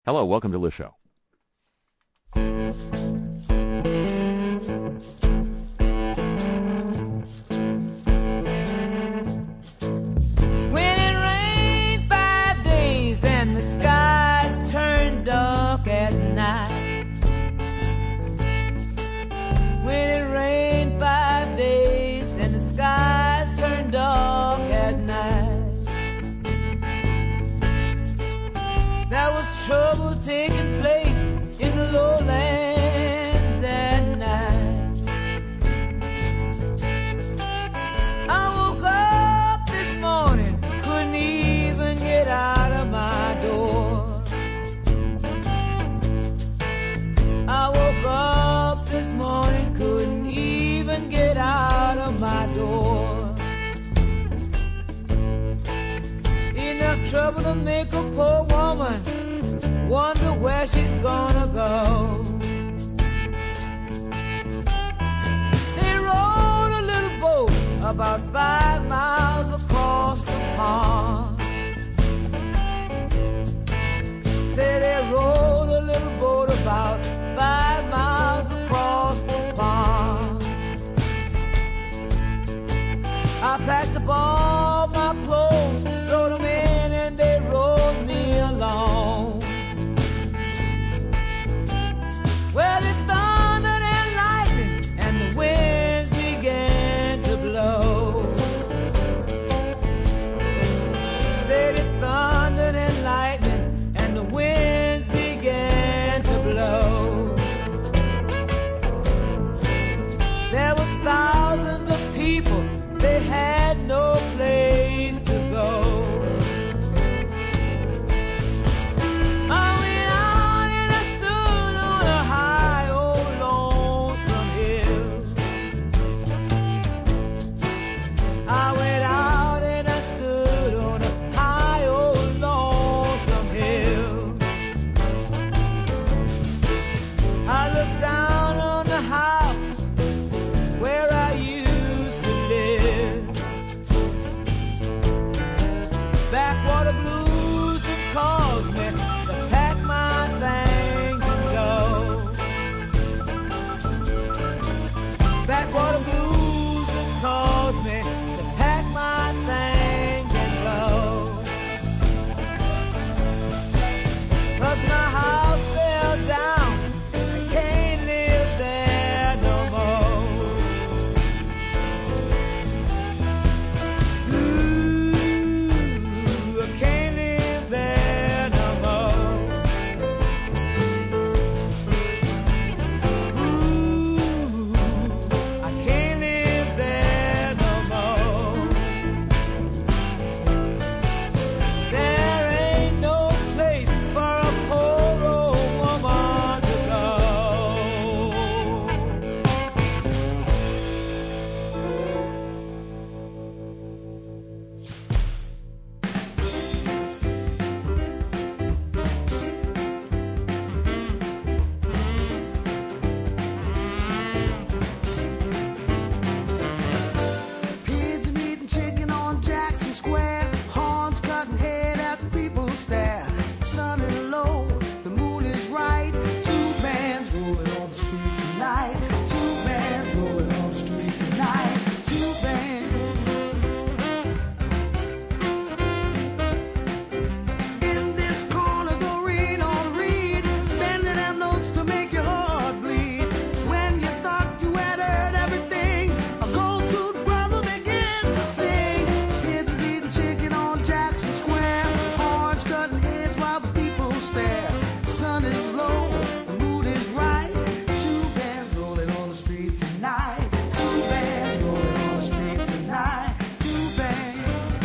Hello, welcome to the show. When it rained 5 days and the skies turned dark at night. When it rained 5 days and the skies turned dark at night. There was trouble taking place in the lowlands at night. I woke up this morning, couldn't even get out of my door. I woke up this morning, couldn't even get out of my door. Enough trouble to make a poor woman wonder where she's gonna go. They rowed a little boat about 5 miles across the pond. Say they rowed a little boat about 5 miles across the pond. I packed up all my clothes, threw them in, and they rowed me along. Well, it thundered and lightning, and the winds began to blow. Said it thundered and lightning, and the winds began to blow. There was thousands of people, they had no place to go. I went out and I stood on a high old lonesome hill. I went out and I stood on a high old lonesome hill. I looked down on the house where I used to live. Backwater blues have caused me to pack my things and go. Backwater blues have caused me to pack my things and go. 'Cause my house fell down, I can't live there no more. Ooh, I can't live there no more. Ooh, I can't live there no more. There ain't no place for a poor old woman to go. Pigeon eating chicken on Jackson Square. Horns cutting head as the people stare. The sun is low, the moon is right. Two bands rolling on the street tonight. Two bands rolling on the street tonight. Two bands. In this corner, Doreen on read, bending them notes to make your heart bleed. When you thought you had heard everything, a gold-toothed brother begins to sing. Pigeons eating chicken on Jackson Square. Horns cutting heads while the people stare. The sun is low, the mood is right. Two bands rolling on the street tonight. Two bands rolling on the street tonight. Two bands.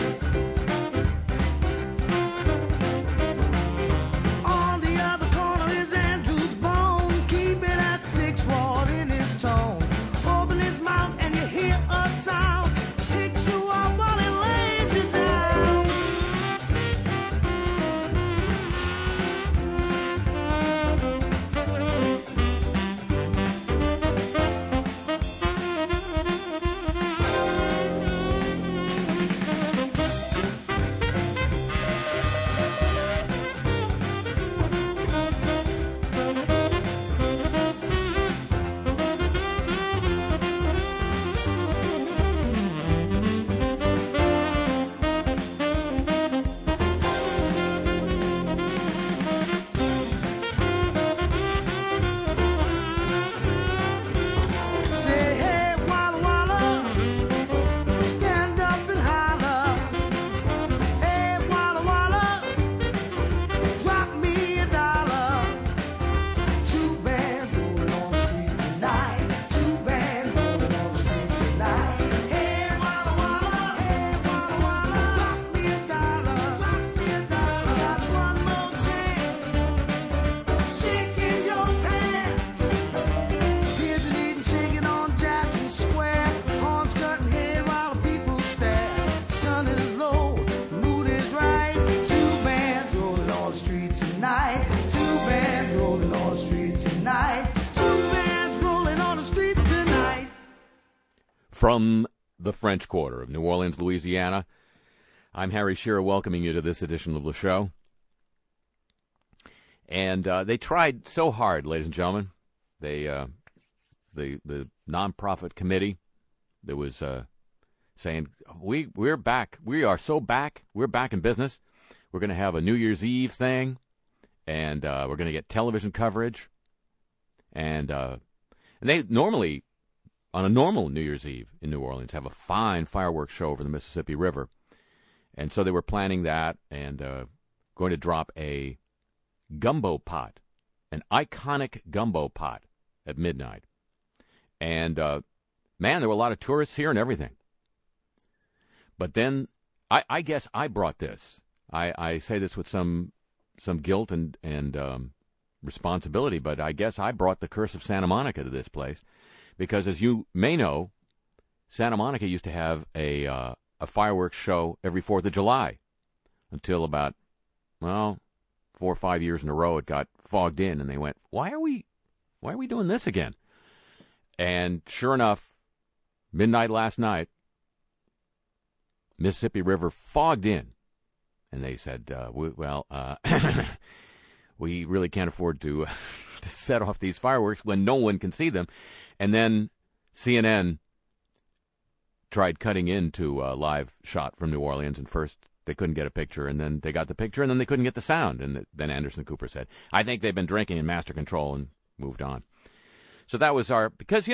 On the other corner is Andrew's bone. Keep it at 6 Ward in his tone. Open his mouth and you hear a sound. Picks you up while he lays you down. tonight. Two bands rolling on the street tonight. From the French Quarter of New Orleans, Louisiana, I'm Harry Shearer welcoming you to this edition of the show. And they tried so hard, ladies and gentlemen. They, the nonprofit committee that was saying, we're back. We are so back. We're back in business. We're going to have a New Year's Eve thing, and we're going to get television coverage. And they normally, on a normal New Year's Eve in New Orleans, have a fine fireworks show over the Mississippi River. And so they were planning that and going to drop a gumbo pot, an iconic gumbo pot at midnight. And, man, there were a lot of tourists here and everything. But then I guess I brought this. I say this with some guilt and responsibility, but I guess I brought the curse of Santa Monica to this place. Because as you may know, Santa Monica used to have a fireworks show every 4th of July until about, 4 or 5 years in a row it got fogged in, and they went, why are we doing this again? And sure enough, midnight last night, Mississippi River fogged in, and they said, we really can't afford to set off these fireworks when no one can see them. And then CNN tried cutting into a live shot from New Orleans, and first they couldn't get a picture, and then they got the picture, and then they couldn't get the sound. And then Anderson Cooper said, I think they've been drinking in master control, and moved on. So that was because,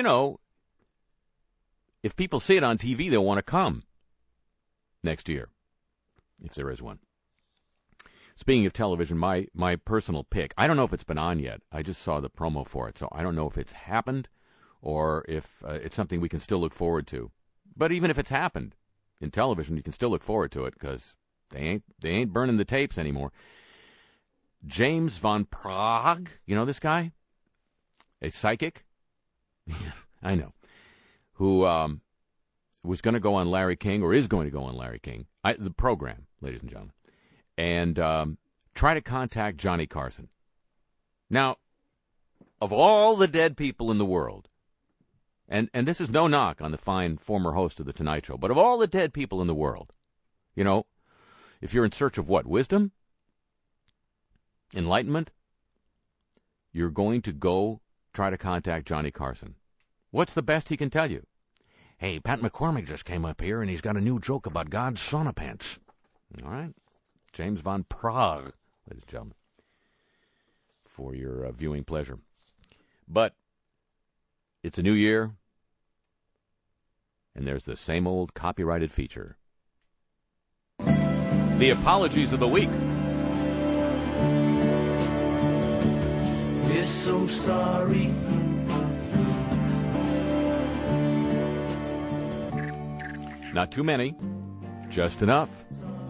if people see it on TV, they'll want to come next year, if there is one. Speaking of television, my personal pick, I don't know if it's been on yet. I just saw the promo for it, so I don't know if it's happened or if it's something we can still look forward to. But even if it's happened in television, you can still look forward to it because they ain't burning the tapes anymore. James Van Praagh, you know this guy? A psychic? I know. Who was going to go on Larry King, or is going to go on Larry King, the program, ladies and gentlemen, and try to contact Johnny Carson. Now, of all the dead people in the world, and this is no knock on the fine former host of The Tonight Show, but of all the dead people in the world, if you're in search of what? Wisdom? Enlightenment? You're going to go try to contact Johnny Carson. What's the best he can tell you? Hey, Pat McCormick just came up here, and he's got a new joke about God's sauna pants. All right. James Van Praagh, ladies and gentlemen, for your viewing pleasure. But it's a new year, and there's the same old copyrighted feature. The apologies of the week. We're so sorry. Not too many, just enough.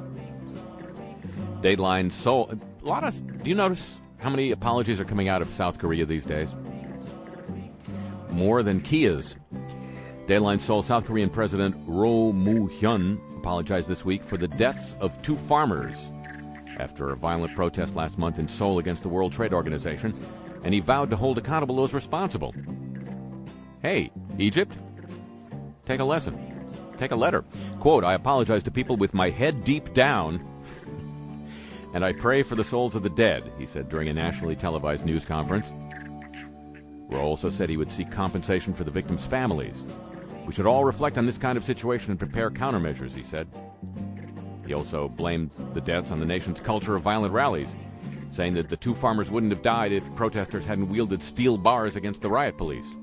Dateline Seoul. Do you notice how many apologies are coming out of South Korea these days? More than Kia's. Dateline Seoul, South Korean President Roh Moo-hyun apologized this week for the deaths of 2 farmers after a violent protest last month in Seoul against the World Trade Organization, and he vowed to hold accountable those responsible. Hey, Egypt, take a lesson. Take a letter. Quote, I apologize to people with my head deep down, and I pray for the souls of the dead, he said during a nationally televised news conference. Roh also said he would seek compensation for the victims' families. We should all reflect on this kind of situation and prepare countermeasures, he said. He also blamed the deaths on the nation's culture of violent rallies, saying that the 2 farmers wouldn't have died if protesters hadn't wielded steel bars against the riot police.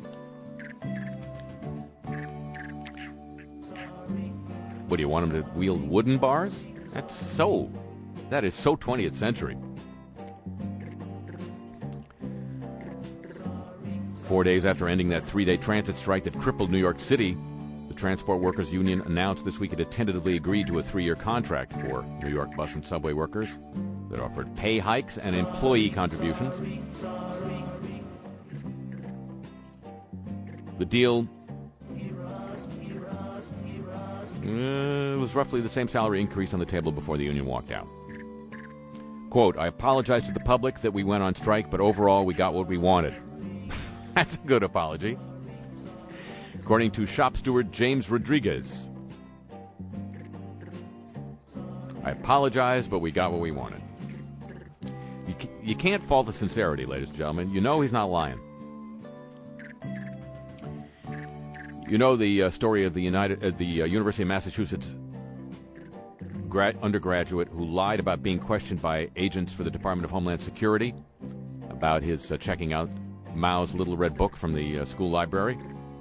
What, do you want them to wield wooden bars? That is so 20th century. 4 days after ending that 3-day transit strike that crippled New York City, the Transport Workers Union announced this week it had tentatively agreed to a 3-year contract for New York bus and subway workers that offered pay hikes and employee contributions. The deal was roughly the same salary increase on the table before the union walked out. Quote, I apologize to the public that we went on strike, but overall we got what we wanted. That's a good apology. According to shop steward James Rodriguez, I apologize, but we got what we wanted. You can't fault the sincerity, ladies and gentlemen. You know he's not lying. You know the story of the University of Massachusetts undergraduate who lied about being questioned by agents for the Department of Homeland Security about his checking out Mao's Little Red Book from the school library.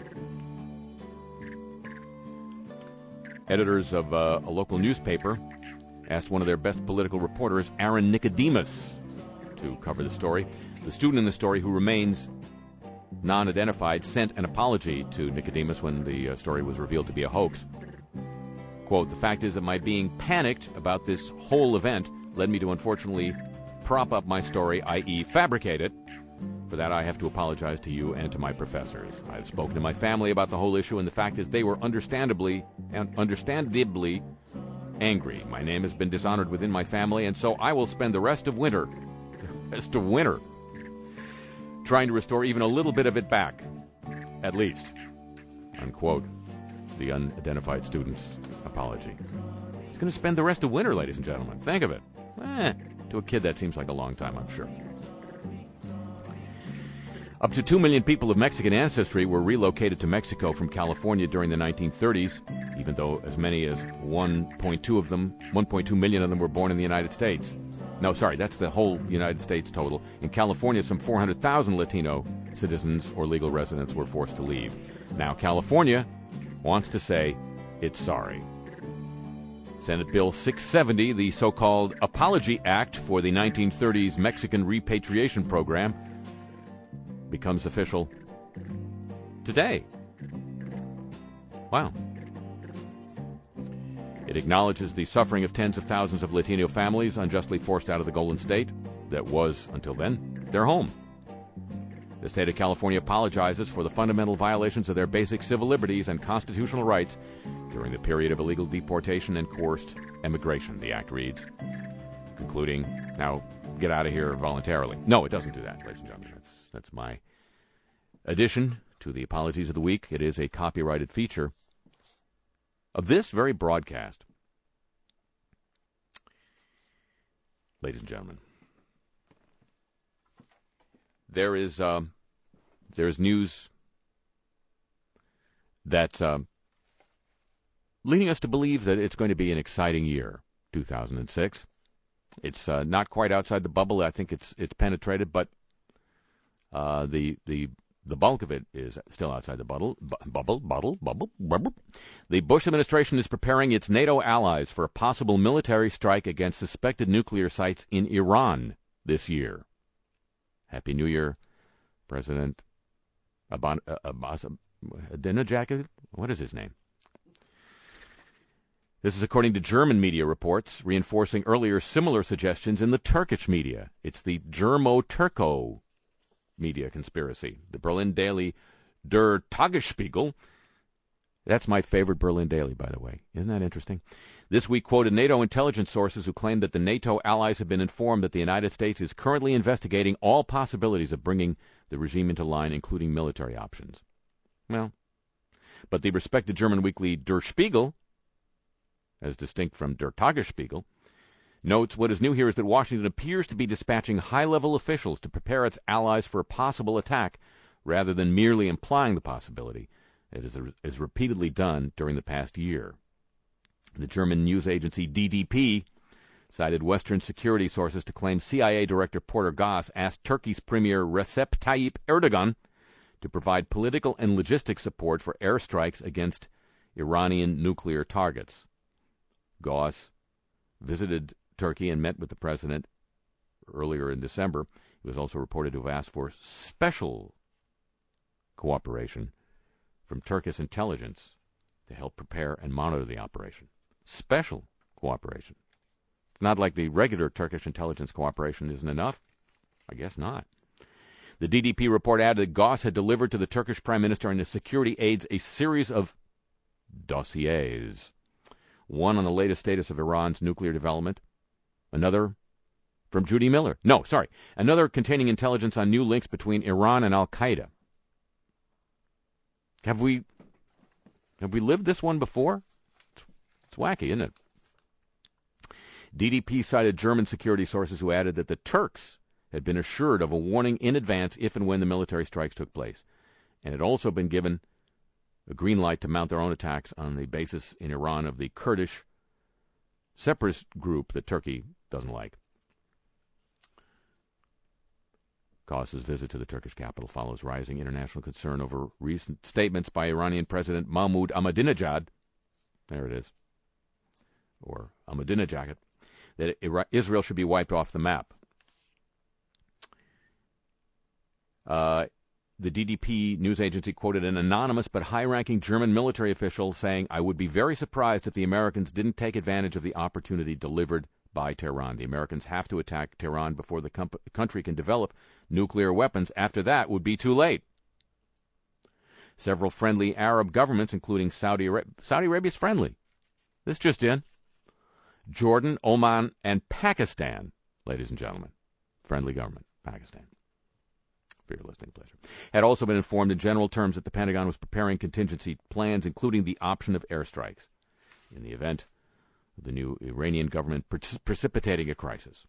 Editors of a local newspaper asked one of their best political reporters, Aaron Nicodemus, to cover the story. The student in the story, who remains non-identified, sent an apology to Nicodemus when the story was revealed to be a hoax. Quote, the fact is that my being panicked about this whole event led me to unfortunately prop up my story, i.e. fabricate it. For that, I have to apologize to you and to my professors. I have spoken to my family about the whole issue, and the fact is they were understandably angry. My name has been dishonored within my family, and so I will spend the rest of winter trying to restore even a little bit of it back, at least. Unquote. The unidentified student's apology. He's going to spend the rest of winter, ladies and gentlemen. Think of it. To a kid, that seems like a long time, I'm sure. Up to 2 million people of Mexican ancestry were relocated to Mexico from California during the 1930s, even though as many as 1.2 million of them were born in the United States. No, sorry, that's the whole United States total. In California, some 400,000 Latino citizens or legal residents were forced to leave. Now, California wants to say it's sorry. Senate Bill 670, the so-called Apology Act for the 1930s Mexican Repatriation Program, becomes official today. Wow. It acknowledges the suffering of tens of thousands of Latino families unjustly forced out of the Golden State that was, until then, their home. The state of California apologizes for the fundamental violations of their basic civil liberties and constitutional rights during the period of illegal deportation and coerced emigration, the act reads, concluding, now get out of here voluntarily. No, it doesn't do that, ladies and gentlemen. That's my addition to the Apologies of the Week. It is a copyrighted feature of this very broadcast. Ladies and gentlemen, there's news that's leading us to believe that it's going to be an exciting year, 2006. It's not quite outside the bubble. I think it's penetrated, but the bulk of it is still outside the bubble. The Bush administration is preparing its NATO allies for a possible military strike against suspected nuclear sites in Iran this year. Happy New Year, President Ahmadinejad. What is his name? This is according to German media reports, reinforcing earlier similar suggestions in the Turkish media. It's the Germo-Turco media conspiracy. The Berlin daily Der Tagesspiegel. That's my favorite Berlin daily, by the way. Isn't that interesting? This week quoted NATO intelligence sources who claimed that the NATO allies have been informed that the United States is currently investigating all possibilities of bringing the regime into line, including military options. Well, but the respected German weekly Der Spiegel, as distinct from Der Tagesspiegel, notes what is new here is that Washington appears to be dispatching high-level officials to prepare its allies for a possible attack rather than merely implying the possibility. It is repeatedly done during the past year. The German news agency DDP cited Western security sources to claim CIA Director Porter Goss asked Turkey's Premier Recep Tayyip Erdogan to provide political and logistic support for airstrikes against Iranian nuclear targets. Goss visited Turkey and met with the president earlier in December. He was also reported to have asked for special cooperation from Turkish intelligence to help prepare and monitor the operation. Special cooperation. It's not like the regular Turkish intelligence cooperation isn't enough. I guess not. The DDP report added that Goss had delivered to the Turkish Prime Minister and his security aides a series of dossiers. One on the latest status of Iran's nuclear development, another from Judy Miller. No, sorry. Another containing intelligence on new links between Iran and Al-Qaeda. Have we lived this one before? It's wacky, isn't it? DDP cited German security sources who added that the Turks had been assured of a warning in advance if and when the military strikes took place, and had also been given a green light to mount their own attacks on the basis in Iran of the Kurdish separatist group that Turkey doesn't like. Qaus's visit to the Turkish capital follows rising international concern over recent statements by Iranian President Mahmoud Ahmadinejad, there it is, or Ahmadinejad, that Israel should be wiped off the map. The DDP news agency quoted an anonymous but high-ranking German military official saying, "I would be very surprised if the Americans didn't take advantage of the opportunity delivered by Tehran. The Americans have to attack Tehran before the country can develop nuclear weapons. After that would be too late." Several friendly Arab governments, including Saudi Arabia's friendly. This just in. Jordan, Oman, and Pakistan, ladies and gentlemen. Friendly government, Pakistan. For your listening pleasure. Had also been informed in general terms that the Pentagon was preparing contingency plans, including the option of airstrikes, in the event of the new Iranian government precipitating a crisis.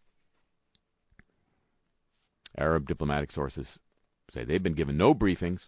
Arab diplomatic sources say they've been given no briefings.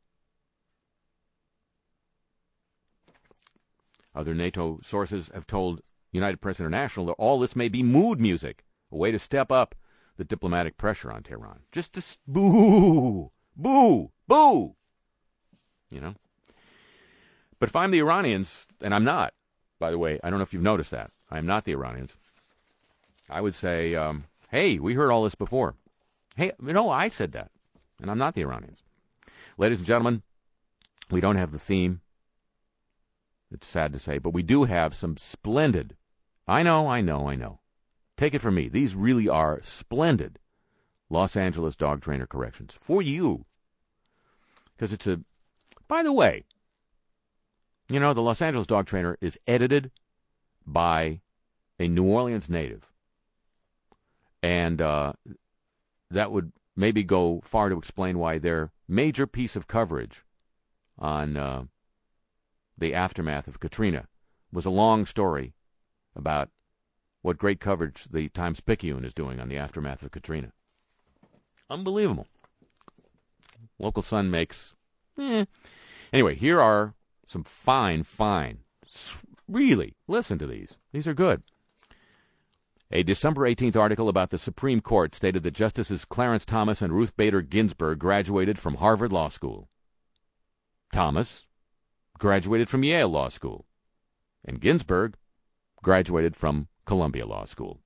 Other NATO sources have told United Press International that all this may be mood music, a way to step up the diplomatic pressure on Tehran. Just to boo, boo, boo, you know. But if I'm the Iranians, and I'm not, by the way, I don't know if you've noticed that. I'm not the Iranians. I would say, hey, we heard all this before. Hey, no, I said that, and I'm not the Iranians. Ladies and gentlemen, we don't have the theme. It's sad to say, but we do have some splendid, I know. Take it from me. These really are splendid Los Angeles dog trainer corrections for you. Because it's a, by the way, you know, the Los Angeles dog trainer is edited by a New Orleans native. And that would maybe go far to explain why their major piece of coverage on the aftermath of Katrina was a long story about what great coverage the Times-Picayune is doing on the aftermath of Katrina. Unbelievable. Local Sun makes, Anyway, here are some fine, really, listen to these. These are good. A December 18th article about the Supreme Court stated that Justices Clarence Thomas and Ruth Bader Ginsburg graduated from Harvard Law School. Thomas graduated from Yale Law School, and Ginsburg graduated from Columbia Law School.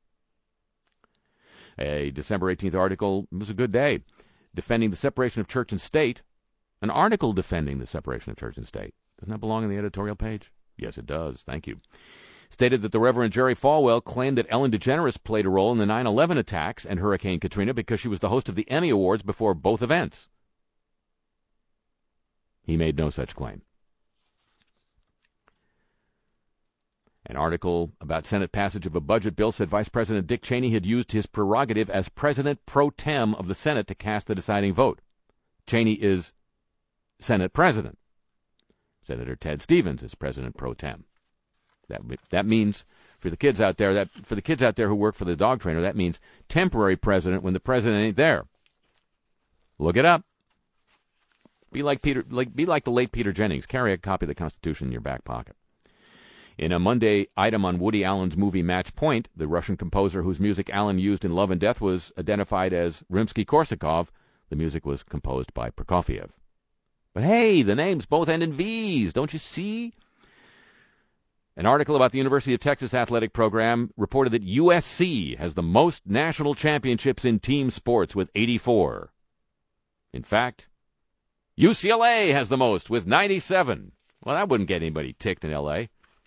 A December 18th article, it was a good day, defending the separation of church and state. An article defending the separation of church and state. Doesn't that belong on the editorial page? Yes, it does. Thank you. Stated that the Reverend Jerry Falwell claimed that Ellen DeGeneres played a role in the 9/11 attacks and Hurricane Katrina because she was the host of the Emmy Awards before both events. He made no such claim. An article about Senate passage of a budget bill said Vice President Dick Cheney had used his prerogative as President pro tem of the Senate to cast the deciding vote. Cheney is Senate President. Senator Ted Stevens is President pro tem. That means for the kids out there who work for the dog trainer, that means temporary president when the president ain't there. Look it up. Be like the late Peter Jennings. Carry a copy of the Constitution in your back pocket. In a Monday item on Woody Allen's movie Match Point, the Russian composer whose music Allen used in Love and Death was identified as Rimsky-Korsakov. The music was composed by Prokofiev. But hey, the names both end in V's, don't you see? An article about the University of Texas athletic program reported that USC has the most national championships in team sports with 84. In fact, UCLA has the most with 97. Well, that wouldn't get anybody ticked in L.A.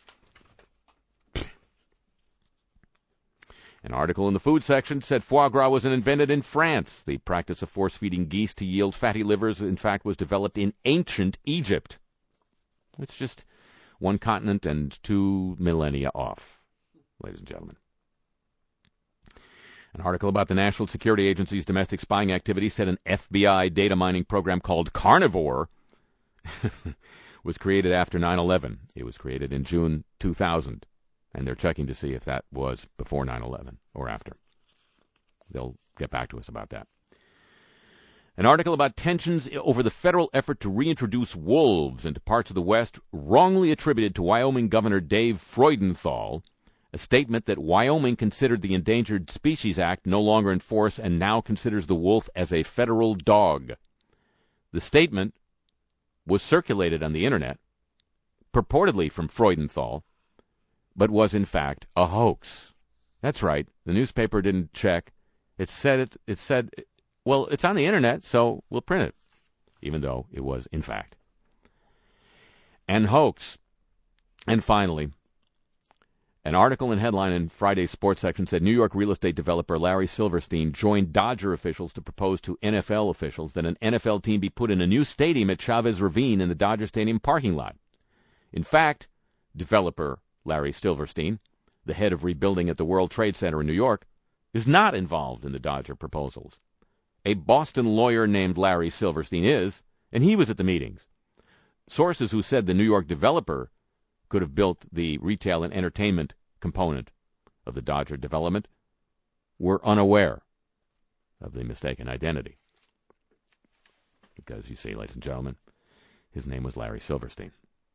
An article in the food section said foie gras was invented in France. The practice of force-feeding geese to yield fatty livers, in fact, was developed in ancient Egypt. It's just one continent and 2 millennia off, ladies and gentlemen. An article about the National Security Agency's domestic spying activity said an FBI data mining program called Carnivore was created after 9/11. It was created in June 2000, and they're checking to see if that was before 9/11 or after. They'll get back to us about that. An article about tensions over the federal effort to reintroduce wolves into parts of the West, wrongly attributed to Wyoming Governor Dave Freudenthal, a statement that Wyoming considered the Endangered Species Act no longer in force and now considers the wolf as a federal dog. The statement was circulated on the internet, purportedly from Freudenthal, but was in fact a hoax. That's right. The newspaper didn't check. It said, well, it's on the internet, so we'll print it, even though it was, in fact, an hoax. And finally, an article and headline in Friday's sports section said New York real estate developer Larry Silverstein joined Dodger officials to propose to NFL officials that an NFL team be put in a new stadium at Chavez Ravine in the Dodger Stadium parking lot. In fact, developer Larry Silverstein, the head of rebuilding at the World Trade Center in New York, is not involved in the Dodger proposals. A Boston lawyer named Larry Silverstein is, and he was at the meetings. Sources who said the New York developer could have built the retail and entertainment component of the Dodger development were unaware of the mistaken identity. Because, you see, ladies and gentlemen, his name was Larry Silverstein.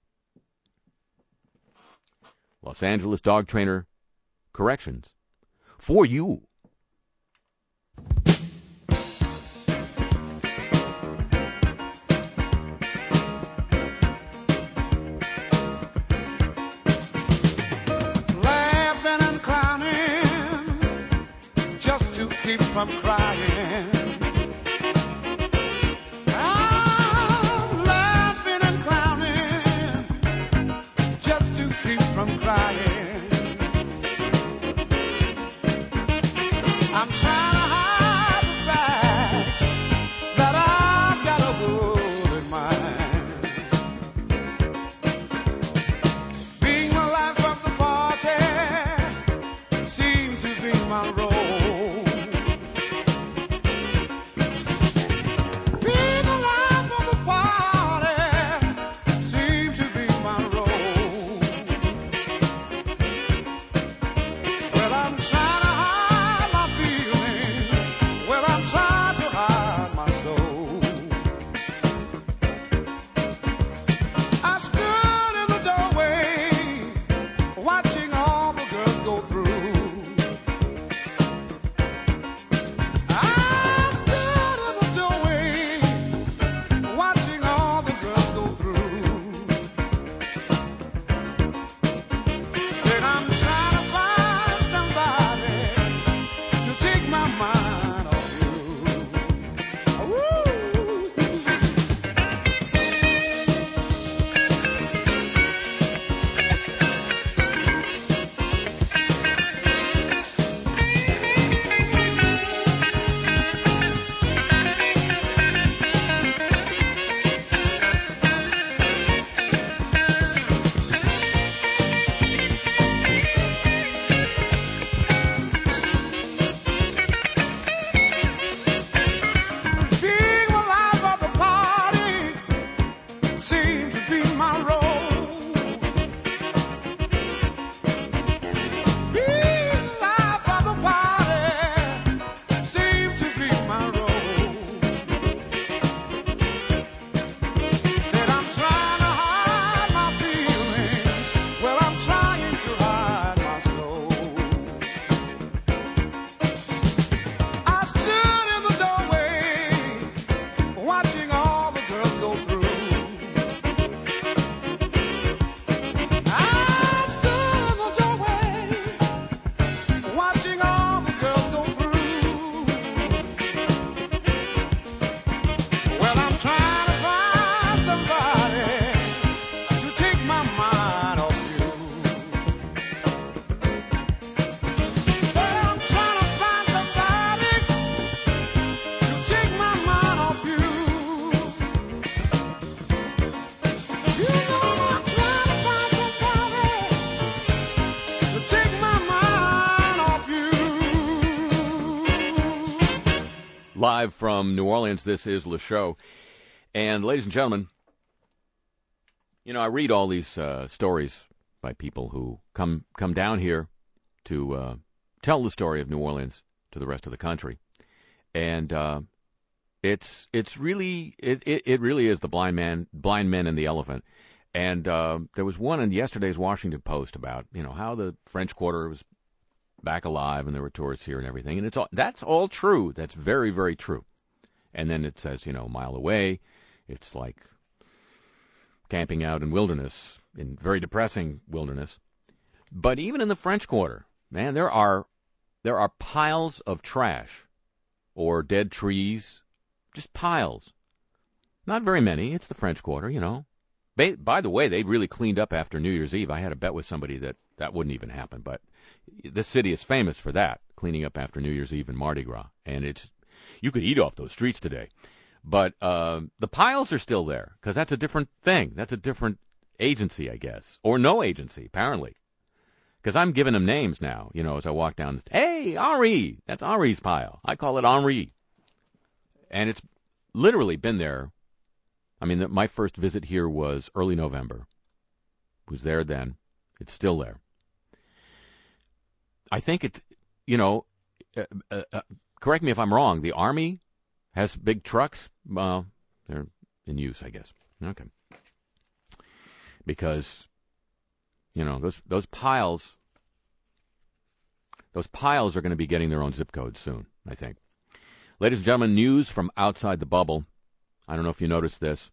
Los Angeles dog trainer corrections for you. Keep from crying. I'm laughing and clowning just to keep from crying. I'm trying to hide the facts that I've got a good mind. Being the life of the party seems to be my role. Live from New Orleans, this is Le Show. And ladies and gentlemen, you know, I read all these stories by people who come down here to tell the story of New Orleans to the rest of the country. And it's really is the blind men and the elephant. And there was one in yesterday's Washington Post about, you know, how the French Quarter was back alive and there were tourists here and everything. And that's all true. That's very, very true. And then it says, you know, a mile away, it's like camping out in wilderness, in very depressing wilderness. But even in the French Quarter, man, there are piles of trash or dead trees, just piles. Not very many. It's the French Quarter, you know. By the way, they really cleaned up after New Year's Eve. I had a bet with somebody that wouldn't even happen, but this city is famous for that, cleaning up after New Year's Eve and Mardi Gras. And you could eat off those streets today. But the piles are still there, because that's a different thing. That's a different agency, I guess. Or no agency, apparently. Because I'm giving them names now, you know, as I walk down. Hey, Henri! That's Henri's pile. I call it Henri. And it's literally been there. I mean, my first visit here was early November. It was there then. It's still there. I think it, you know, correct me if I'm wrong, the Army has big trucks. Well, they're in use, I guess. Okay. Because, you know, those piles are going to be getting their own zip codes soon, I think. Ladies and gentlemen, news from outside the bubble. I don't know if you noticed this,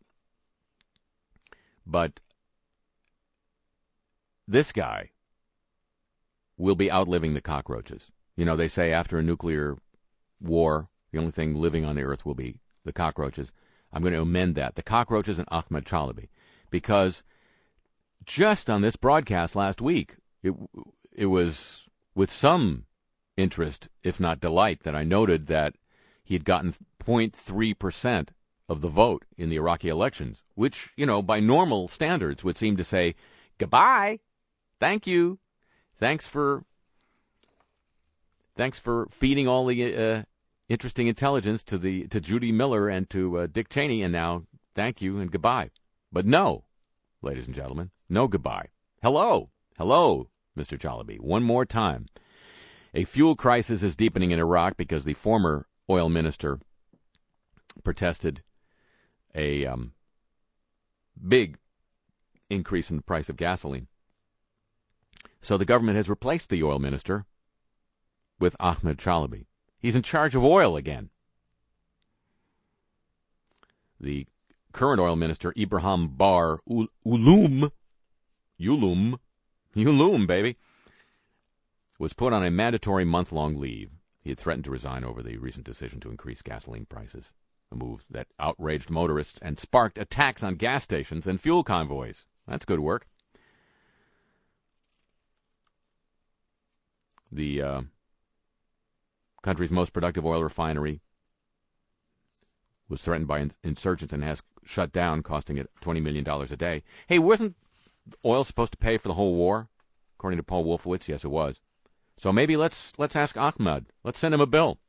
but this guy will be outliving the cockroaches. You know, they say after a nuclear war, the only thing living on the earth will be the cockroaches. I'm going to amend that. The cockroaches and Ahmed Chalabi. Because just on this broadcast last week, it was with some interest, if not delight, that I noted that he had gotten 0.3% of the vote in the Iraqi elections, which, you know, by normal standards would seem to say, goodbye, thank you, thanks for feeding all the interesting intelligence to Judy Miller and to Dick Cheney, and now thank you and goodbye. But no, ladies and gentlemen, no goodbye. Hello, Mr. Chalabi, one more time. A fuel crisis is deepening in Iraq because the former oil minister protested a big increase in the price of gasoline. So the government has replaced the oil minister with Ahmed Chalabi. He's in charge of oil again. The current oil minister, Ibrahim Bar Ulum, baby, was put on a mandatory month-long leave. He had threatened to resign over the recent decision to increase gasoline prices, a move that outraged motorists and sparked attacks on gas stations and fuel convoys. That's good work. The country's most productive oil refinery was threatened by insurgents and has shut down, costing it $20 million a day. Hey, wasn't oil supposed to pay for the whole war? According to Paul Wolfowitz, yes, it was. So maybe let's ask Ahmed. Let's send him a bill.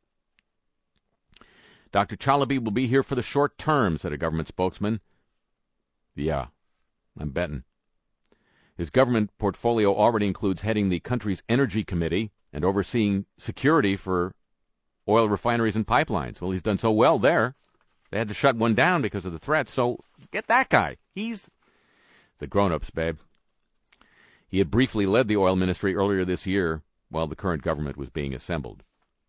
Dr. Chalabi will be here for the short term, said a government spokesman. Yeah, I'm betting. His government portfolio already includes heading the country's energy committee and overseeing security for oil refineries and pipelines. Well, he's done so well there. They had to shut one down because of the threats, so get that guy. He's the grown-ups, babe. He had briefly led the oil ministry earlier this year while the current government was being assembled.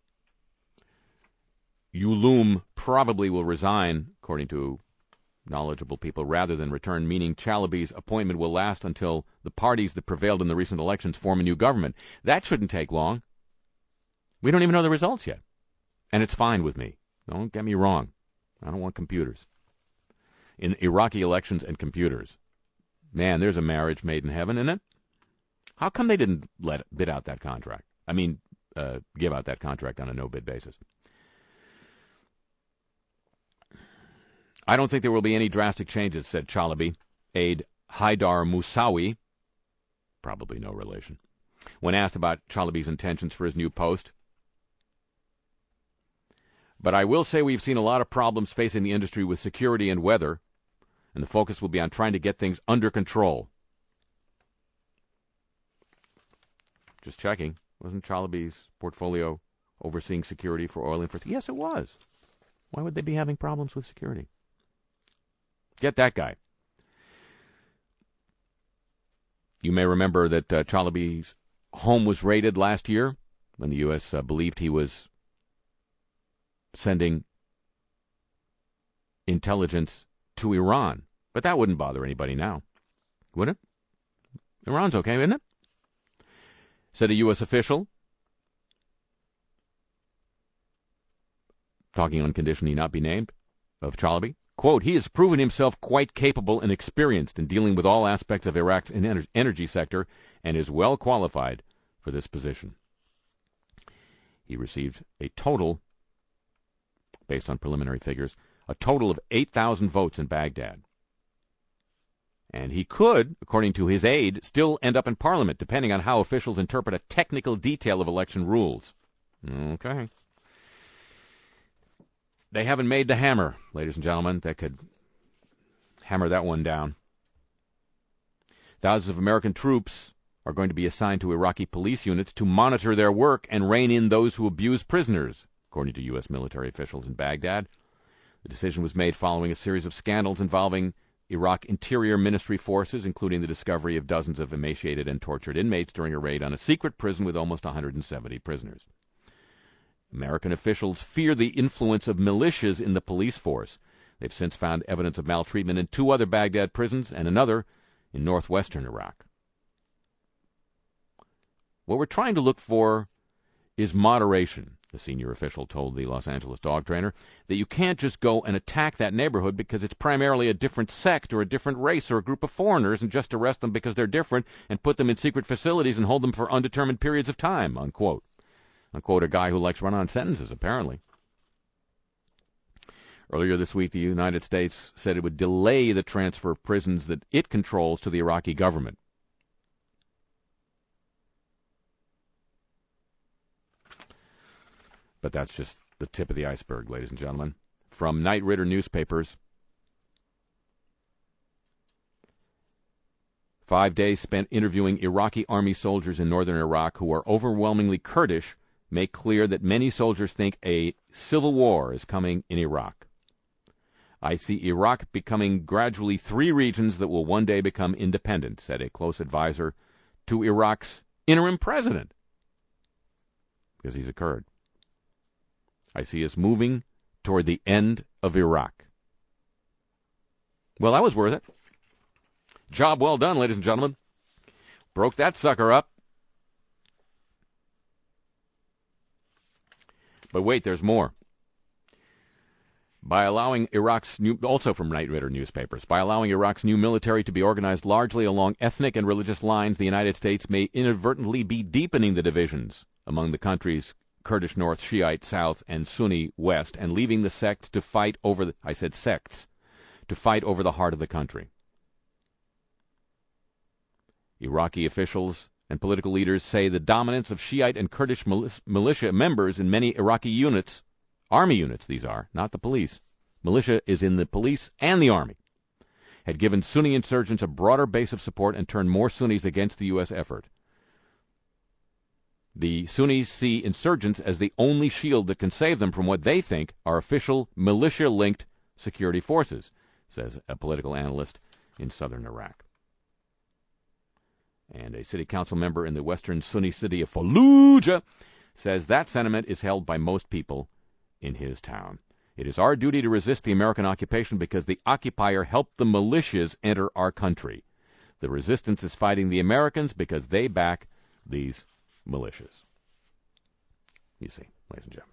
Ulum probably will resign, according to knowledgeable people, rather than return, meaning Chalabi's appointment will last until the parties that prevailed in the recent elections form a new government. That shouldn't take long. We don't even know the results yet. And it's fine with me. Don't get me wrong. I don't want computers. In Iraqi elections and computers. Man, there's a marriage made in heaven, isn't it? How come they didn't bid out that contract? I mean, give out that contract on a no-bid basis. I don't think there will be any drastic changes, said Chalabi. Aide Haidar Musawi, probably no relation, when asked about Chalabi's intentions for his new post. But I will say we've seen a lot of problems facing the industry with security and weather, and the focus will be on trying to get things under control. Just checking. Wasn't Chalabi's portfolio overseeing security for oil infrastructure? Yes, it was. Why would they be having problems with security? Get that guy. You may remember that Chalabi's home was raided last year when the U.S. Believed he was sending intelligence to Iran. But that wouldn't bother anybody now, would it? Iran's okay, isn't it? Said a U.S. official, talking on condition he not be named, of Chalabi, quote, he has proven himself quite capable and experienced in dealing with all aspects of Iraq's energy sector and is well qualified for this position. He received a total, based on preliminary figures, a total of 8,000 votes in Baghdad. And he could, according to his aide, still end up in Parliament, depending on how officials interpret a technical detail of election rules. Okay. They haven't made the hammer, ladies and gentlemen, that could hammer that one down. Thousands of American troops are going to be assigned to Iraqi police units to monitor their work and rein in those who abuse prisoners, according to U.S. military officials in Baghdad. The decision was made following a series of scandals involving Iraq Interior Ministry forces, including the discovery of dozens of emaciated and tortured inmates during a raid on a secret prison with almost 170 prisoners. American officials fear the influence of militias in the police force. They've since found evidence of maltreatment in 2 other Baghdad prisons and another in northwestern Iraq. What we're trying to look for is moderation, the senior official told the Los Angeles dog trainer, that you can't just go and attack that neighborhood because it's primarily a different sect or a different race or a group of foreigners and just arrest them because they're different and put them in secret facilities and hold them for undetermined periods of time, unquote. Unquote, a guy who likes run-on sentences, apparently. Earlier this week, the United States said it would delay the transfer of prisons that it controls to the Iraqi government. But that's just the tip of the iceberg, ladies and gentlemen. From Knight Ridder newspapers, 5 days spent interviewing Iraqi army soldiers in northern Iraq who are overwhelmingly Kurdish make clear that many soldiers think a civil war is coming in Iraq. I see Iraq becoming gradually 3 regions that will one day become independent, said a close advisor to Iraq's interim president, because he's a Kurd. I see us moving toward the end of Iraq. Well, that was worth it. Job well done, ladies and gentlemen. Broke that sucker up. But wait, there's more. By allowing Iraq's new, also from Knight Ridder newspapers, by allowing Iraq's new military to be organized largely along ethnic and religious lines, the United States may inadvertently be deepening the divisions among the country's Kurdish North, Shiite South, and Sunni West, and leaving the sects to fight over the, I said sects, to fight over the heart of the country. Iraqi officials and political leaders say the dominance of Shiite and Kurdish militia members in many Iraqi units, army units these are, not the police, militia is in the police and the army, had given Sunni insurgents a broader base of support and turned more Sunnis against the U.S. effort. The Sunnis see insurgents as the only shield that can save them from what they think are official militia-linked security forces, says a political analyst in southern Iraq. And a city council member in the western Sunni city of Fallujah says that sentiment is held by most people in his town. It is our duty to resist the American occupation because the occupier helped the militias enter our country. The resistance is fighting the Americans because they back these militias. You see, ladies and gentlemen.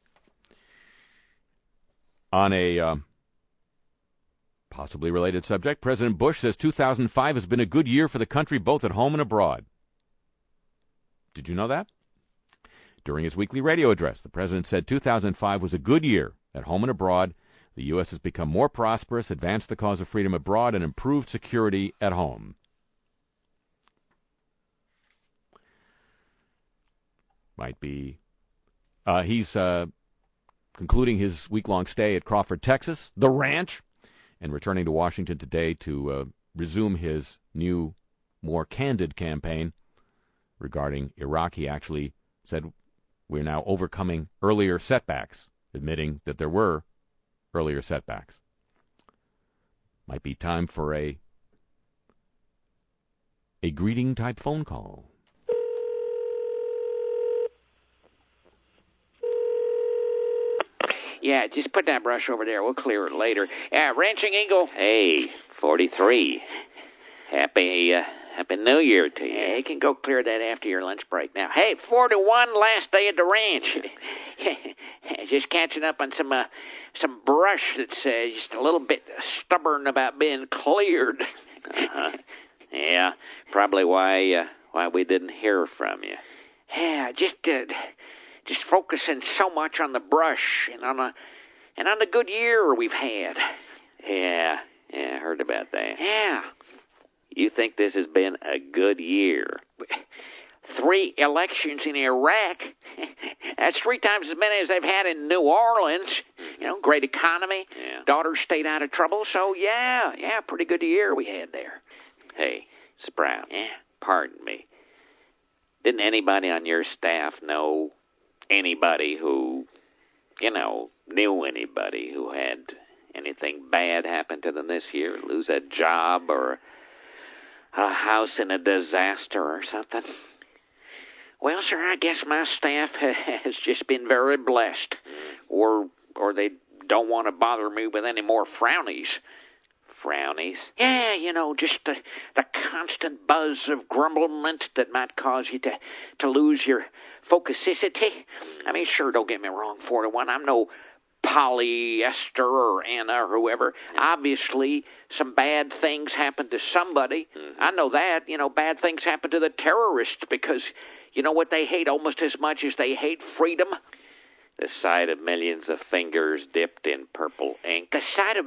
On a possibly related subject, President Bush says 2005 has been a good year for the country both at home and abroad. Did you know that? During his weekly radio address, the president said 2005 was a good year at home and abroad. The U.S. has become more prosperous, advanced the cause of freedom abroad, and improved security at home. Might be. He's concluding his week-long stay at Crawford, Texas, the ranch, and returning to Washington today to resume his new, more candid campaign regarding Iraq. He actually said we're now overcoming earlier setbacks, admitting that there were earlier setbacks. Might be time for a greeting-type phone call. Yeah, just put that brush over there. We'll clear it later. Ranching Eagle. Hey, 43. Happy New Year to you. Yeah, you can go clear that after your lunch break now. Hey, 41, last day at the ranch. Just catching up on some brush that's just a little bit stubborn about being cleared. Yeah, probably why we didn't hear from you. Yeah, just focusing so much on the brush and on the good year we've had. Yeah, I heard about that. Yeah. You think this has been a good year? 3 elections in Iraq. That's 3 times as many as they've had in New Orleans. Great economy. Yeah. Daughter stayed out of trouble. So, yeah, pretty good year we had there. Hey, Sprout. Yeah. Pardon me. Didn't anybody on your staff know anybody who, knew anybody who had anything bad happen to them this year? Lose a job or a house in a disaster or something? Well, sir, I guess my staff has just been very blessed. Or they don't want to bother me with any more frownies. Frownies? Yeah, just the constant buzz of grumblement that might cause you to lose your focusicity. I mean, sure, don't get me wrong, 41. I'm no Polyester or Anna or whoever. Obviously, some bad things happen to somebody. Mm-hmm. I know that. Bad things happen to the terrorists because you know what they hate almost as much as they hate freedom? The sight of millions of fingers dipped in purple ink. The sight of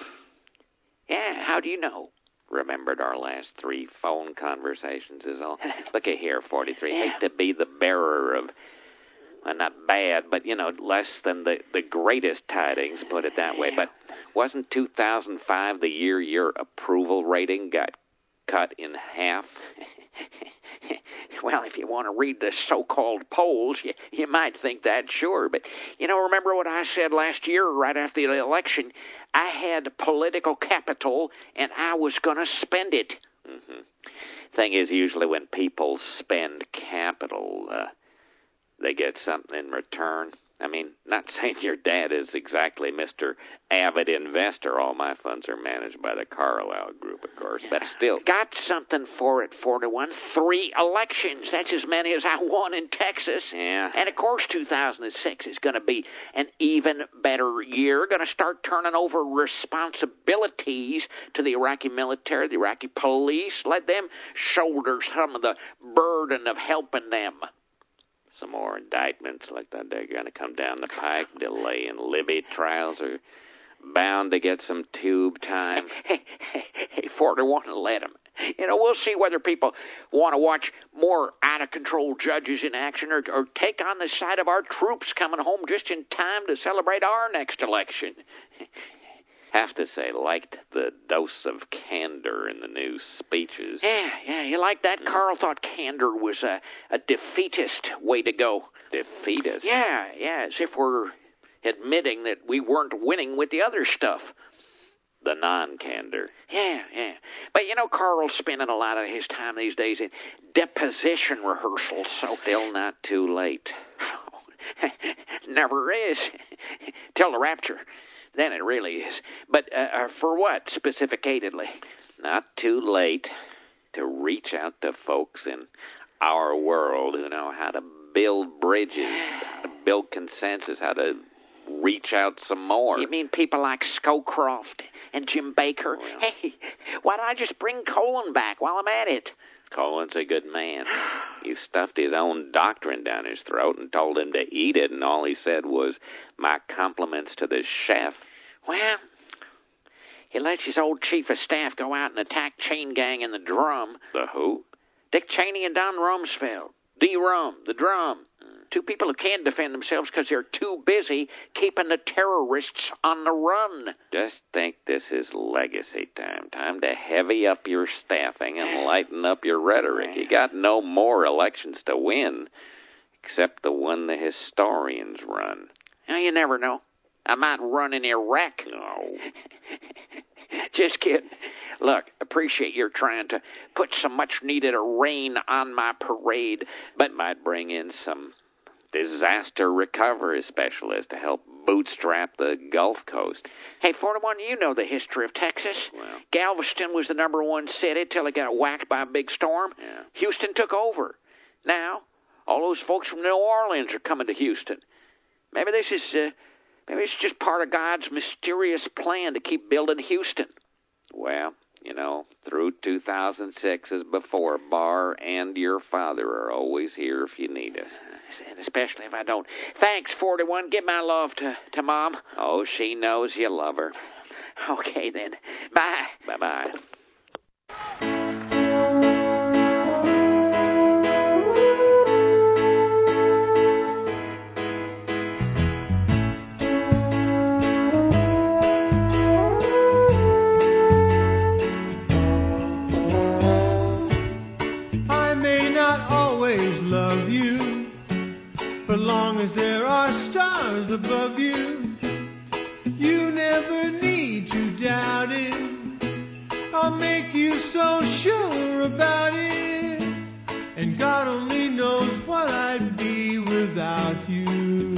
Yeah, how do you know? Remembered our last 3 phone conversations is all. Look at here, 43. Yeah. Hate to be the bearer of, well, not bad, but, less than the greatest tidings, put it that way. But wasn't 2005 the year your approval rating got cut in half? Well, if you want to read the so-called polls, you might think that, sure. But, remember what I said last year right after the election? I had political capital, and I was going to spend it. Mm-hmm. Thing is, usually when people spend capital, they get something in return. I mean, not saying your dad is exactly Mr. Avid Investor. All my funds are managed by the Carlyle Group, of course, but still. Got something for it, 41. 3 elections. That's as many as I won in Texas. Yeah. And, of course, 2006 is going to be an even better year. Going to start turning over responsibilities to the Iraqi military, the Iraqi police. Let them shoulder some of the burden of helping them. Some more indictments like that they're going to come down the pike, delaying Libby trials are bound to get some tube time. Hey, 41, let them. We'll see whether people want to watch more out-of-control judges in action or take on the side of our troops coming home just in time to celebrate our next election. Have to say, liked the dose of candor in the new speeches. Yeah, you like that? Carl thought candor was a defeatist way to go. Defeatist? Yeah, as if we're admitting that we weren't winning with the other stuff. The non-candor. Yeah. But, Carl's spending a lot of his time these days in deposition rehearsals, so... Still not too late. Never is. Till the rapture. Then it really is. But for what, specificatedly? Not too late to reach out to folks in our world who know how to build bridges, how to build consensus, how to reach out some more. You mean people like Scowcroft and Jim Baker? Well, hey, why don't I just bring Colin back while I'm at it? Colin's a good man. You stuffed his own doctrine down his throat and told him to eat it, and all he said was, my compliments to the chef. Well, he lets his old chief of staff go out and attack Chain Gang in the Drum. The who? Dick Cheney and Don Rumsfeld. D-Rum, the drum. Two people who can't defend themselves because they're too busy keeping the terrorists on the run. Just think this is legacy time. Time to heavy up your staffing and lighten up your rhetoric. You got no more elections to win except the one the historians run. Now, you never know. I might run in Iraq. No. Just kidding. Look, appreciate your trying to put some much-needed rain on my parade, but might bring in some disaster recovery specialist to help bootstrap the Gulf Coast. Hey, 41, you know the history of Texas. Well, Galveston was the number one city till it got whacked by a big storm. Yeah. Houston took over. Now, all those folks from New Orleans are coming to Houston. Maybe it's just part of God's mysterious plan to keep building Houston. Well, you know, through 2006 as before, Bar and your father are always here if you need us. And especially if I don't. Thanks, 41. Give my love to Mom. Oh, she knows you love her. Okay, then. Bye. Bye-bye. But long as there are stars above you, you never need to doubt it. I'll make you so sure about it. And God only knows what I'd be without you.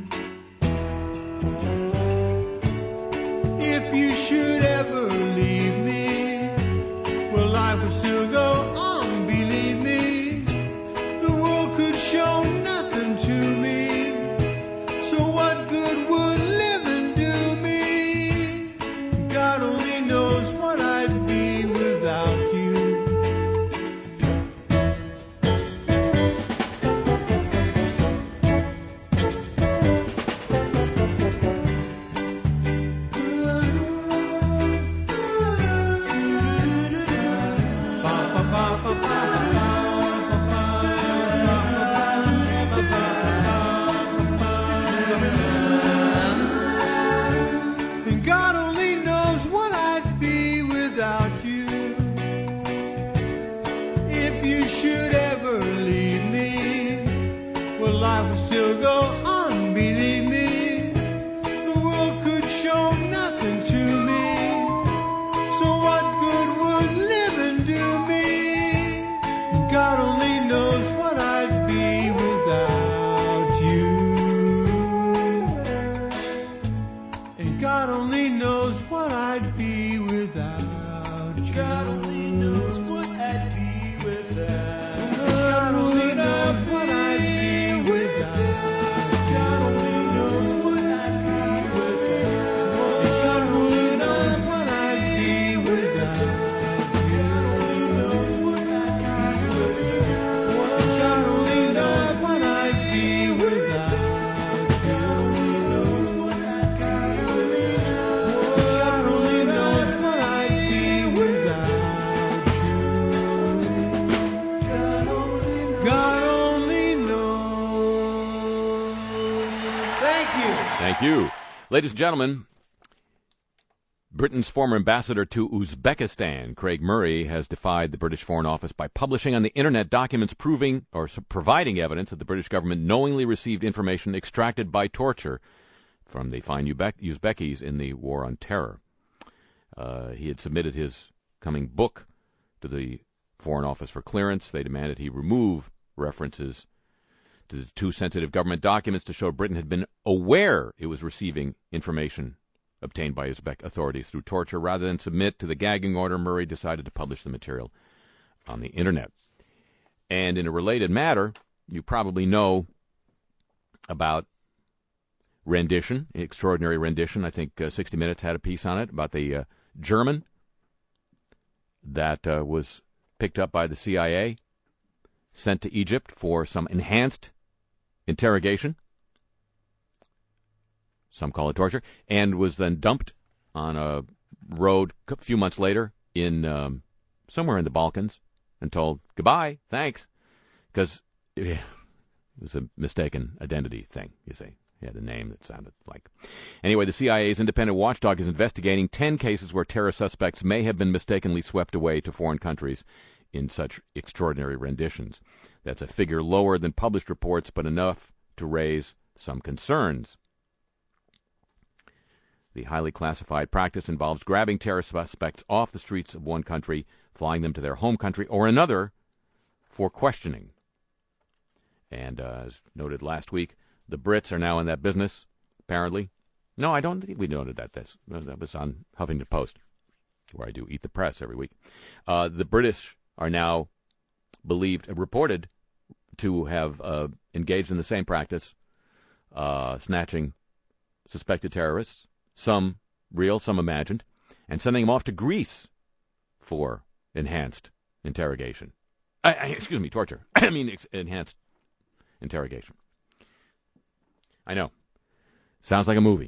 If you should ever leave me, well, life would still go on, believe me. The world could show nothing to me, so what good would living do me? God only knows what I'd be without you. Thank you. Ladies and gentlemen, Britain's former ambassador to Uzbekistan, Craig Murray, has defied the British Foreign Office by publishing on the Internet documents proving or providing evidence that the British government knowingly received information extracted by torture from the fine Uzbekis in the War on Terror. He had submitted his coming book to the Foreign Office for clearance. They demanded he remove references to the two sensitive government documents to show Britain had been aware it was receiving information obtained by Uzbek authorities through torture. Rather than submit to the gagging order, Murray decided to publish the material on the Internet. And in a related matter, you probably know about rendition, extraordinary rendition. I think 60 Minutes had a piece on it about the German that was picked up by the CIA, sent to Egypt for some enhanced interrogation. Some call it torture, and was then dumped on a road a few months later in somewhere in the Balkans and told, goodbye, thanks, because it was a mistaken identity thing, you see. He had a name that sounded like. Anyway, the CIA's independent watchdog is investigating 10 cases where terror suspects may have been mistakenly swept away to foreign countries in such extraordinary renditions. That's a figure lower than published reports, but enough to raise some concerns. The highly classified practice involves grabbing terror suspects off the streets of one country, flying them to their home country or another for questioning. And as noted last week, the Brits are now in that business, apparently. No, I don't think we noted that. That was on Huffington Post, where I do Eat the Press every week. The British are now reported to have engaged in the same practice, snatching suspected terrorists, some real, some imagined, and sending them off to Greece for enhanced interrogation. Torture. Enhanced interrogation. I know. Sounds like a movie.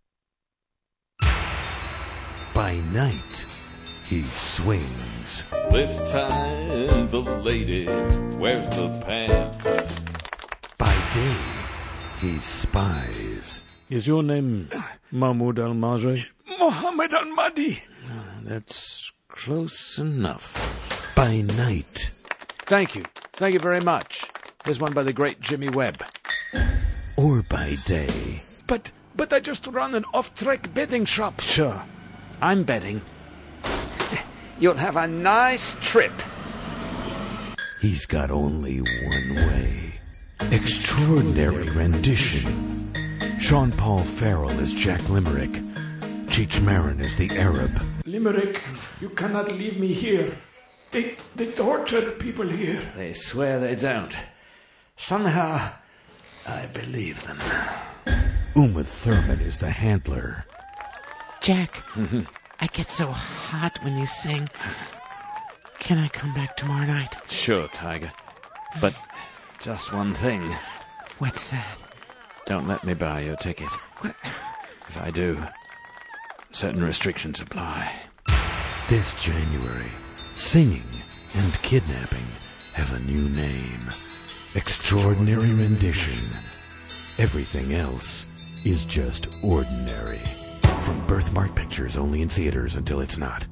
By night, he swings. This time the lady wears the pants. By day, he spies. Is your name Mahmoud Al-Masri? Muhammad Al-Mahdi. That's close enough. By night. Thank you. Thank you very much. Here's one by the great Jimmy Webb. Or by day. But I just run an off-track betting shop. Sure. I'm betting you'll have a nice trip. He's got only one way. Extraordinary rendition. Sean Paul Farrell is Jack Limerick. Cheech Marin is the Arab. Limerick, you cannot leave me here. They torture people here. They swear they don't. Somehow, I believe them. Uma Thurman is the handler. Jack, I get so hot when you sing. Can I come back tomorrow night? Sure, Tiger. But just one thing. What's that? Don't let me buy your ticket. What? If I do, certain restrictions apply. This January, singing and kidnapping have a new name. Extraordinary rendition. Everything else is just ordinary. From Birthmark Pictures, only in theaters until it's not.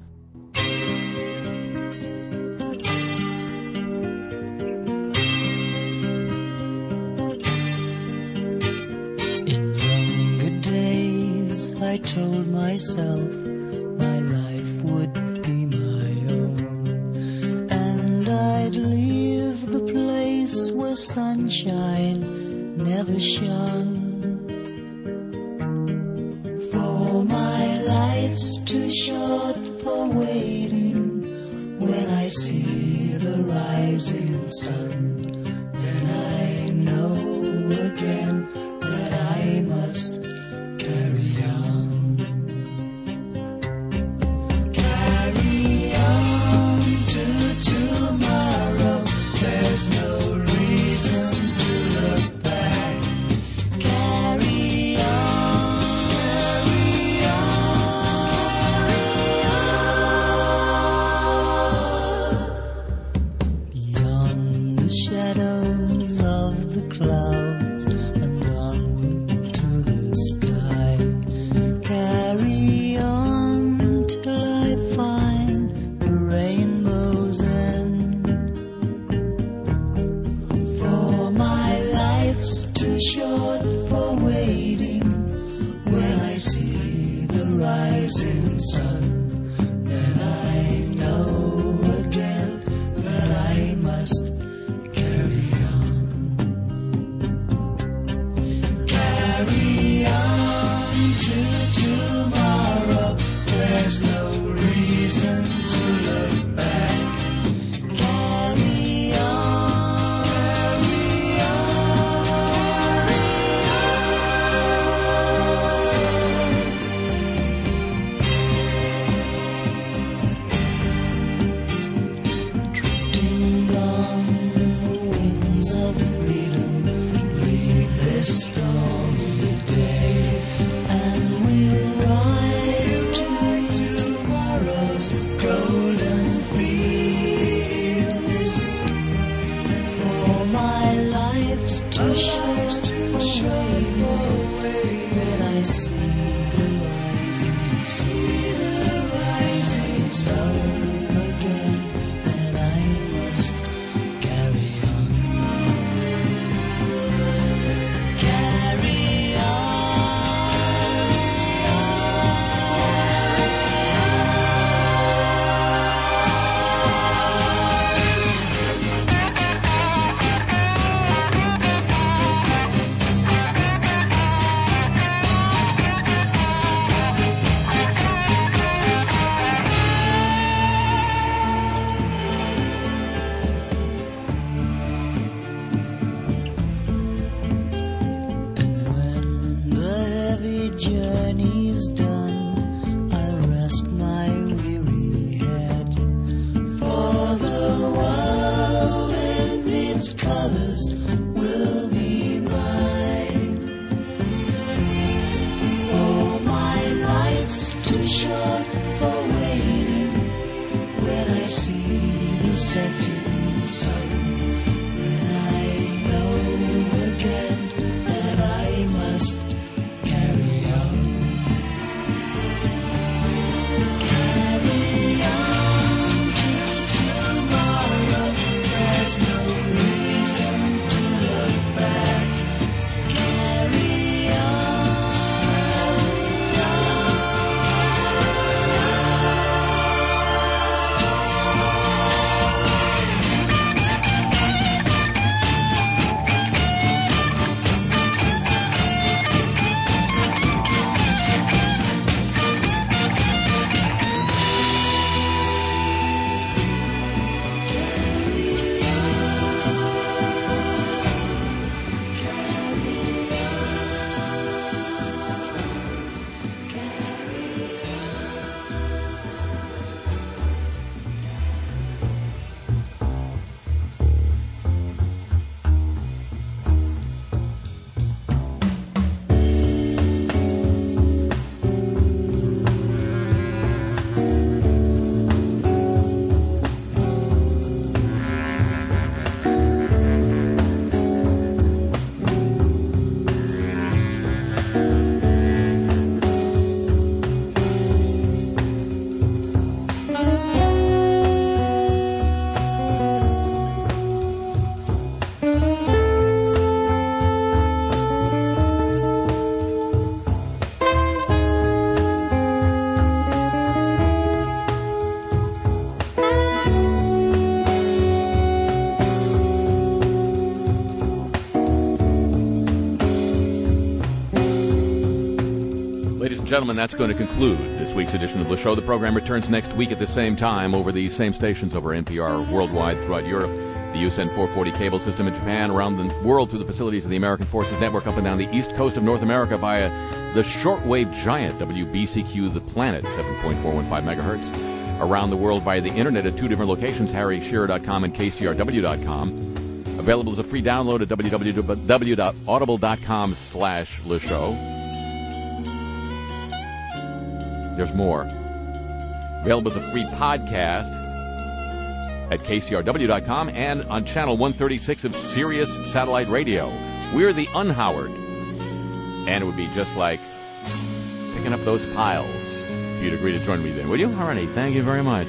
In younger days, I told myself my life would be my own, and I'd leave the place where sunshine never shone. For my life's too short for waiting. When I see the rising sun, then I know again that I must carry on. Carry on to tomorrow. There's no reason to look back. Carry on, carry on. Beyond the shadows of the clouds and onward to the sky. Carry on till I find the rainbow's end. For my life's too short for waiting. When I see the rising sun, then I know again that I must carry on. Carry on to tomorrow. There's no reason to look back. Carry on, carry on. those colors will be mine. For my life's too short for waiting. When I see the setting sun, then I know again that I must carry on. Carry on to tomorrow. There's no reason to look back. Carry on. Gentlemen, that's going to conclude this week's edition of the show. The program returns next week at the same time over these same stations over NPR worldwide throughout Europe, the USEN 440 cable system in Japan, around the world through the facilities of the American Forces Network, up and down the east coast of North America via the shortwave giant WBCQ The Planet, 7.415 megahertz, around the world via the internet at two different locations, harryshearer.com and kcrw.com. Available as a free download at www.audible.com/Le Show. There's more. Available as a free podcast at kcrw.com and on channel 136 of Sirius Satellite Radio. We're the Unhoward. And it would be just like picking up those piles if you'd agree to join me then. Would you? All righty. Thank you very much.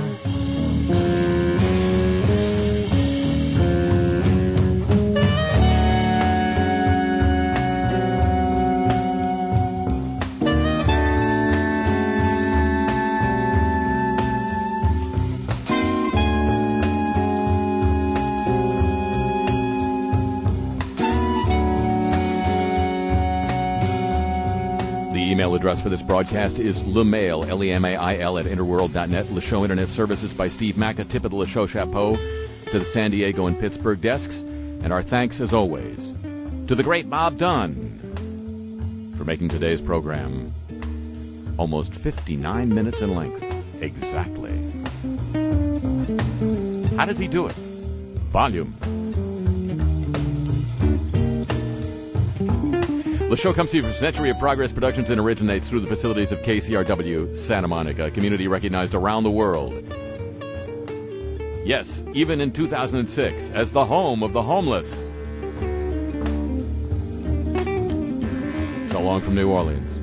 Email address for this broadcast is lemail, L-E-M-A-I-L, at interworld.net. Le Show Internet Services by Steve Mack, a tip of the Le Show Chapeau to the San Diego and Pittsburgh desks. And our thanks, as always, to the great Bob Dunn for making today's program almost 59 minutes in length. Exactly. How does he do it? Volume. The show comes to you from Century of Progress Productions and originates through the facilities of KCRW Santa Monica, a community recognized around the world. Yes, even in 2006, as the home of the homeless. So long from New Orleans.